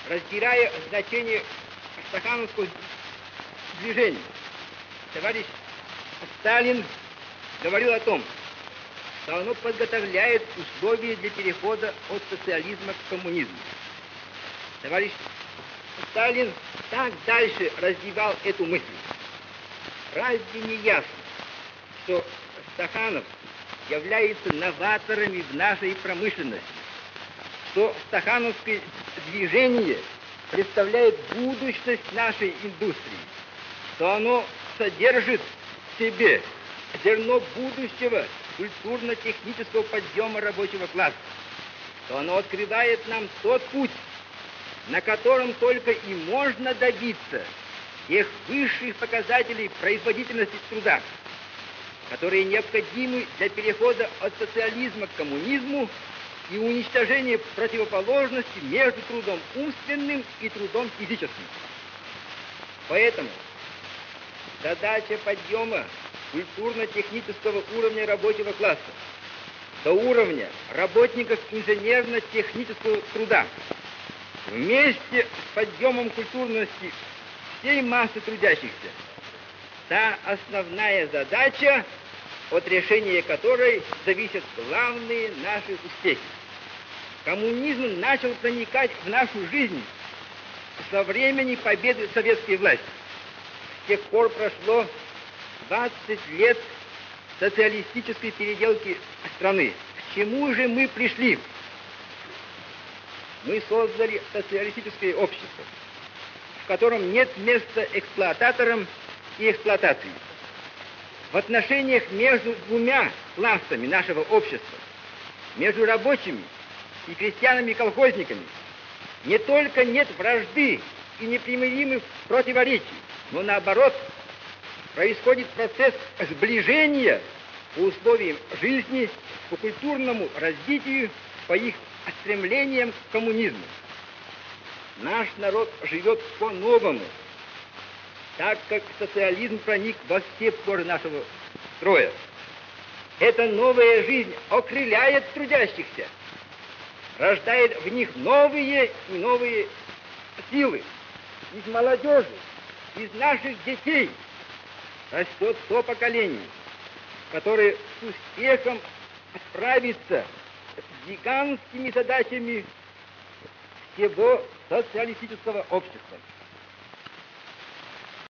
разбирая значение стахановского движения, товарищ Сталин говорил о том, что оно подготовляет условия для перехода от социализма к коммунизму. Товарищ Сталин так дальше развивал эту мысль. Разве не ясно, что Стаханов является новаторами в нашей промышленности, что стахановское движение представляет будущность нашей индустрии, что оно содержит в себе зерно будущего культурно-технического подъема рабочего класса, что оно открывает нам тот путь, на котором только и можно добиться тех высших показателей производительности труда, которые необходимы для перехода от социализма к коммунизму и уничтожения противоположности между трудом умственным и трудом физическим. Поэтому задача подъема культурно-технического уровня рабочего класса до уровня работников инженерно-технического труда вместе с подъемом культурности всей массы трудящихся — та основная задача, от решения которой зависят главные наши успехи. Коммунизм начал проникать в нашу жизнь со времени победы советской власти. С тех пор прошло 20 лет социалистической переделки страны. К чему же мы пришли? Мы создали социалистическое общество, в котором нет места эксплуататорам и эксплуатации. В отношениях между двумя классами нашего общества, между рабочими и крестьянами-колхозниками, не только нет вражды и непримиримых противоречий, но наоборот, происходит процесс сближения по условиям жизни, по культурному развитию, по их стремлениям к коммунизму. Наш народ живет по-новому, так как социализм проник во все поры нашего строя. Эта новая жизнь окрыляет трудящихся, рождает в них новые и новые силы. Из молодежи, из наших детей растет то поколение, которое с успехом справится с гигантскими задачами всего социалистического общества.